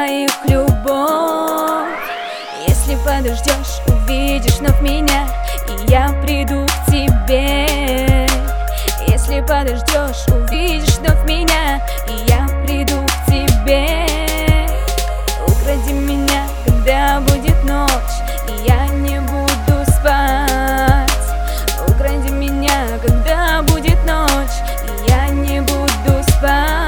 их любовь. Если подождешь, увидишь вновь меня, и я приду к тебе. Если подождешь, увидишь вновь меня, и я приду к тебе. Укради меня, когда будет ночь, и я не буду спать. Укради меня, когда будет ночь, и я не буду спать.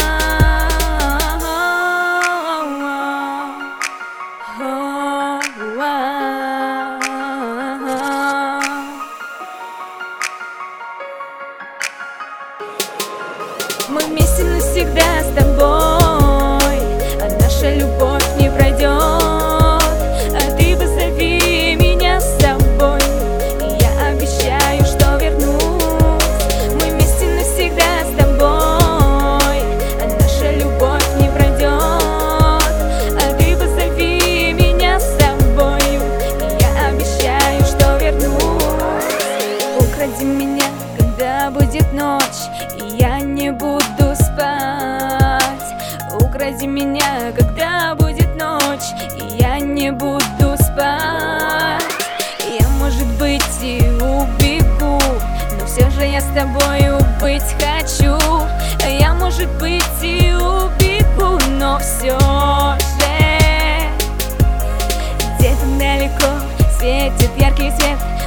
Мы вместе навсегда с тобой, а наша любовь не пройдет. А ты позови меня с собой, и я обещаю, что вернусь. Мы вместе навсегда с тобой, а наша любовь не пройдет. А ты позови меня с собой, и я обещаю, что вернусь. Укради меня, когда будет ночь, и я не буду спать. Укради меня, когда будет ночь, и я не буду спать. Я, может быть, и убегу, но все же я с тобою быть хочу. Я, может быть, и убегу, но все же где-то далеко светит яркий свет.